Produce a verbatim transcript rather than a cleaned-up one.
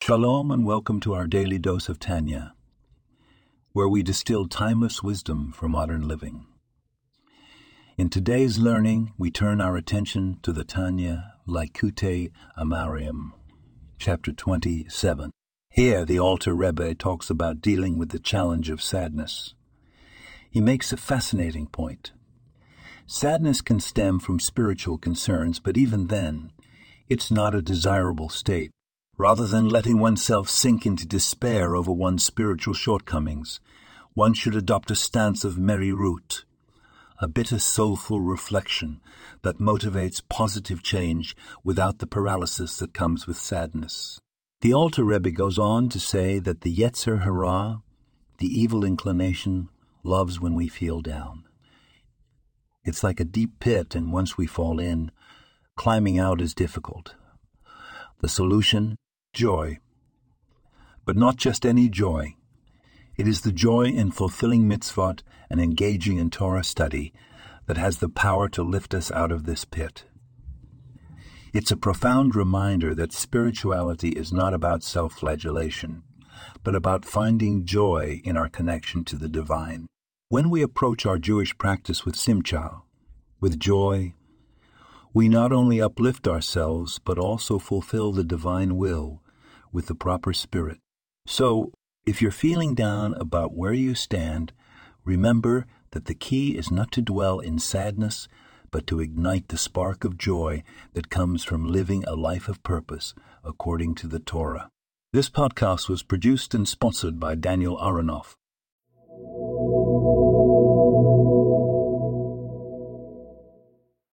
Shalom and welcome to our daily dose of Tanya, where we distill timeless wisdom for modern living. In today's learning, we turn our attention to the Tanya Likutei Amarim, chapter twenty-seven. Here, the Alter Rebbe talks about dealing with the challenge of sadness. He makes a fascinating point. Sadness can stem from spiritual concerns, but even then, it's not a desirable state. Rather than letting oneself sink into despair over one's spiritual shortcomings, one should adopt a stance of merirut, a bitter soulful reflection that motivates positive change without the paralysis that comes with sadness. The Alter Rebbe goes on to say that the Yetzer Hara, the evil inclination, loves when we feel down. It's like a deep pit, and once we fall in, climbing out is difficult. The solution? Joy. But not just any joy. It is the joy in fulfilling mitzvot and engaging in Torah study that has the power to lift us out of this pit. It's a profound reminder that spirituality is not about self-flagellation, but about finding joy in our connection to the divine. When we approach our Jewish practice with simcha, with joy, we not only uplift ourselves, but also fulfill the divine will with the proper spirit. So, if you're feeling down about where you stand, remember that the key is not to dwell in sadness, but to ignite the spark of joy that comes from living a life of purpose according to the Torah. This podcast was produced and sponsored by Daniel Aronoff.